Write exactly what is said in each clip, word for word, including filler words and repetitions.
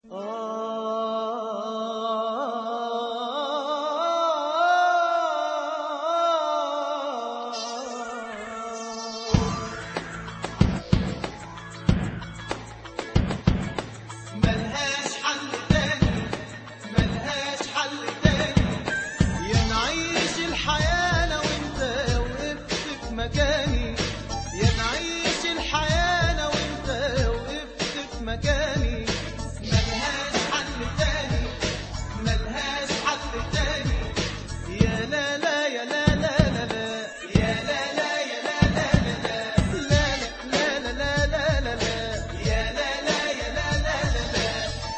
ملهاش حل تاني، ملهاش حل تاني، يا نعيش الحياة لو انت وقفت في مكاني، يا نعيش الحياة لو انت وقفت في مكاني. ملهاش حل تاني، ملهاش حل تاني، يا لا لا يا لا لا لا لا، يا لا لا يا لا لا لا لا، لا لا لا لا لا لا لا، يا لا لا يا لا لا لا لا.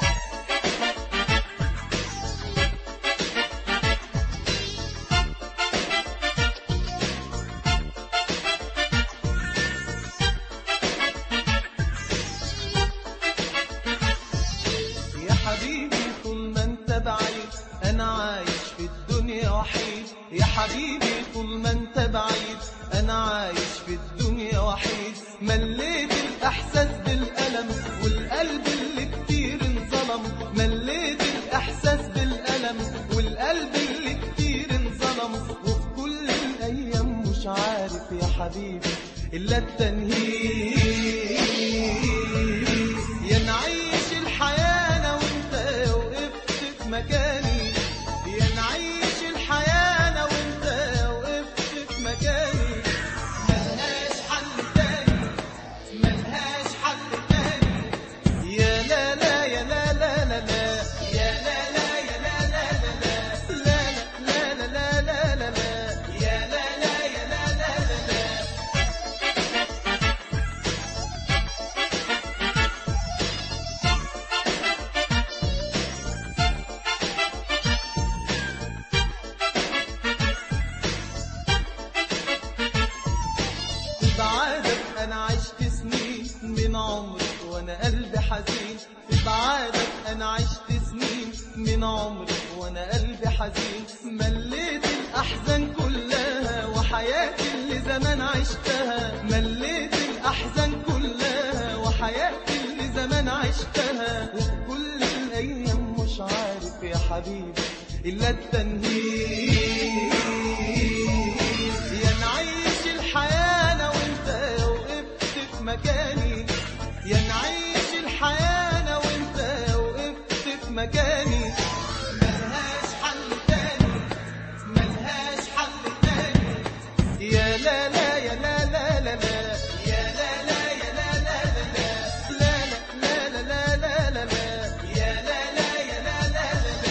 يا حبيبي طول ما انت بعيد انا عايش في الدنيا وحيد، يا حبيبي طول ما انت بعيد انا عايش في الدنيا وحيد. مليت الاحساس بالالم والقلب اللي كتير انظلم، مليت الاحساس بالالم والقلب اللي كتير انظلم. وفي كل الايام مش عارف يا حبيبي الا التنهيد، يا نعيش الحياة لو انت وقفت في مكاني، يا نعيش الحياة لو انت وقفت في مكاني. ملهاش حل تاني، ملهاش حل تاني، يا لا لا يا لا لا لا لا، يا لا لا يا لا لا لا لا، لا لا لا لا لا لا لا، يا لا لا يا لا لا لا لا. في بعادك انا عشت سنين من عمري وانا قلبي حزين، في بعادك انا عشت سنين من عمري وانا قلبي حزين. مليت الاحزان كلها وحياتي اللي زمان عشتها، مليت الاحزان كلها وحياتي اللي زمان عشتها. وفي كل الايام مش عارف يا حبيبي الا التنهيد، يا نعيش الحياة لو انت وقفت في مكاني، يا نعيش الحياة لو انت وقفت في مكاني. ملهاش حل تاني، ملهاش حل تاني، يا لا لا يا لا لا لا لا، يا لا لا يا لا لا لا لا، لا لا لا لا لا لا لا، يا لا لا يا لا لا لا لا.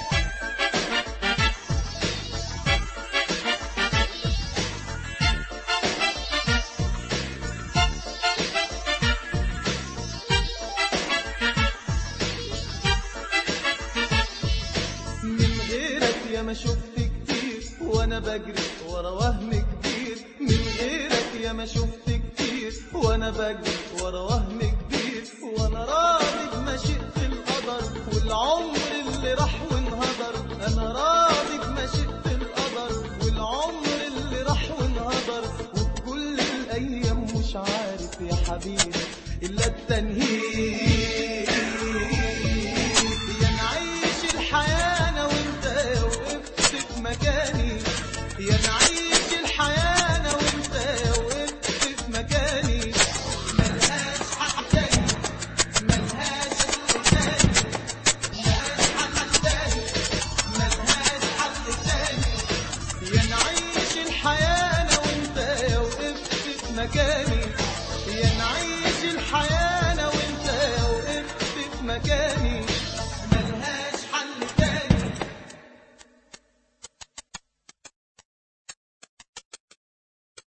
من غيرك يا ما شفت كتير وانا بجري ورا وهم كبير، من غيرك يا ما شفت كتير وانا بجري ورا وهم كبير. وانا راضي بمشيئة القدر والعمر اللي راح وانهدر، انا راضي بمشيئة القدر والعمر اللي راح وانهدر. وفي كل الايام مش عارف يا حبيبي الا التنهيد،